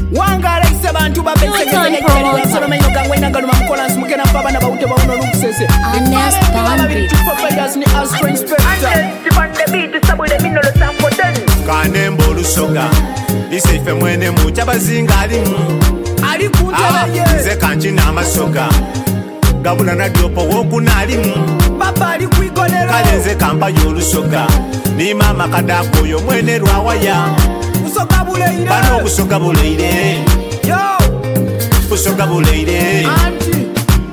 Wangala ise bantu babesegeze solo maino gangwe nangalo mamkolansi mukena baba na baute bauno lukusese Honest Boundary providers ni Astro Inspector Kanembo lusoga ise ife mwene mucha bazinga alimu ali kuntala ye ze kanchi na masoga gabula na diopo woku na alimu baba ali kwikonera kalenze kampa yolusoga ni mama kadako yo mwene rwawaya usoga buleire bano kusoga buleire yo kusoga buleire anti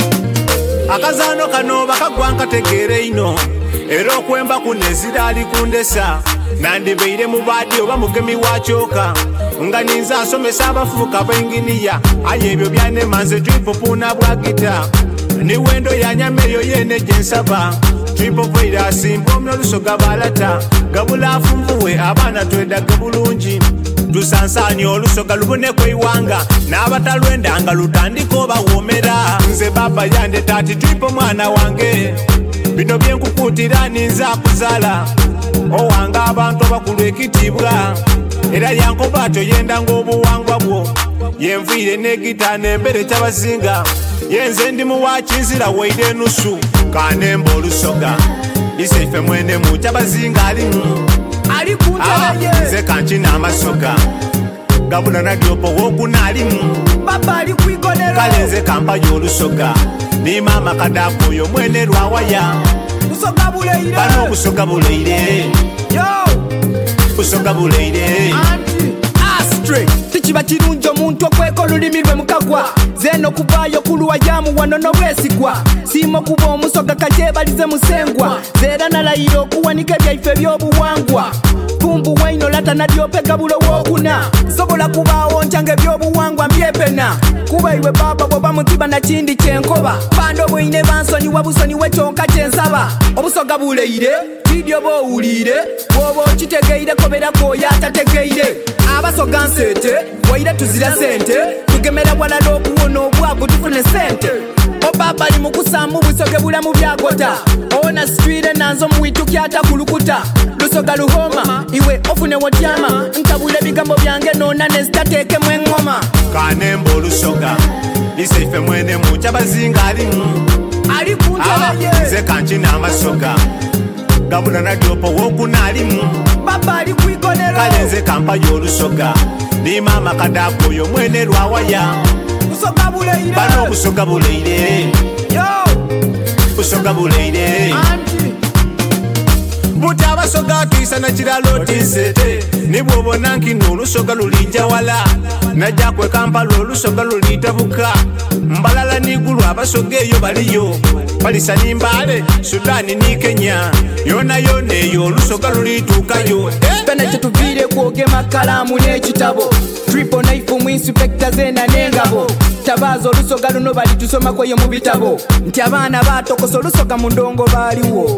akazano kano bakagwanka tegere ino era okwemba kunezira ali kundesa nandibeire mubadi oba mugemi wachoka nga ninza asomesa abafuuka b'enginiya aye ebyo byanemanze twipopuna bwagita ni wendo yanyameyo yene gyensaba twipopoira asimbomna olusoga balata gabulafu mvuwe abaana twedaga bulungi tusansanye olusoga luboneko iwanga n'abatalwendanga lutandika obawomera nze baba yande tati twipo mwana wange bino byenkukutira ninza kuzala owanga abantu bakulu ekitibwa era yankoba toyenda ng'obuwangwa bwo yenviire negita nembere kyabazinga yenze ndi muwakinzira weire enusu kanemba olusoga ise ife mwene mu kyabazinga alimu ali kuntala ye ze kanchi n'amasoga gabula na diopo wokuna alimu baba ali kwikonera kalenze kampa y'olusoga ni mama kadako yo mwene rwawaya usoga buleire bano kusoga buleire yo kusoga buleire anti Astre tikiba kirungi omuntu okweka olulimi lwe mukagwa zeno kuvayo kuluwa jamu wano nobwesigwa simo kuba omusoga kakyebalize musengwa zera nalayira okuwanika ebyaife by'obuwangwa tumbu waino lata nadyopega bulowokuna sobola kubaawo ntyange ebyobuwangwa mbyepena kuba iwe baba bwoba mutiba nakindi kyenkoba bando bwine bansonyiwa busonyiwe kyonka kyensaba obusoga buleire video bowulire bwoba okitegeire kobera koyo atategeire abasoga nsete waire tuzira sente tugemera walala okuwona obwavu tufune sente obaba ali mukusamu busoge bulamu byagota ona street nanzo muwitu kyatakulukuta lusoga luhoma iwe ofune wotyama nkabula ebigambo byange nona nezitateekemu engoma kanemba olusoga ise ife mwene mu kyabazinga alimu ali kuntala ye ze kanchi n'amasoga gabula na diopo wokuna alimu baba ali kwikonera kalenze kampa y'olusoga ni mama kadako yo mwene rwawaya usoga buleire bano kusoga buleire yo kusoga buleire anti buti abasoga twisa na kiralo tinsete nibwobona nkino olusoga lulijja wala najjakwe kampala olusoga lulitabuka mbalala nigulu abasoga eyo baliyo balisani mbale sudani ni kenya yona yona eyo olusoga lulituukayo pene kyetuvire kwogema kalamu n'ekitabo triple knife mu inspector zena n'engabo tabaza olusoga luno balitusomako mu bitabo nti abaana batokosa olusoga mu ndongo baaliwo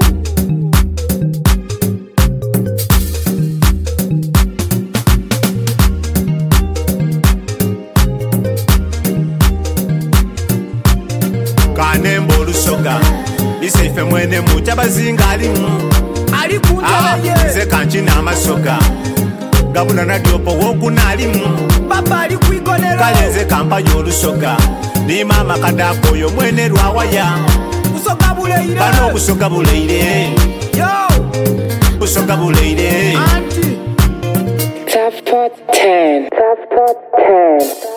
kanemba olusoga ise ife mwene mu kyabazinga alimu ali kuntala ye ze kanchi n'amasoga gabula na diopo wokuna alimu baba ali kwikonera kalenze kampa y'olusoga ni mama kadako yo mwene rwawaya usoga buleire bano kusoga buleire yo kusoga buleire anti Top 10.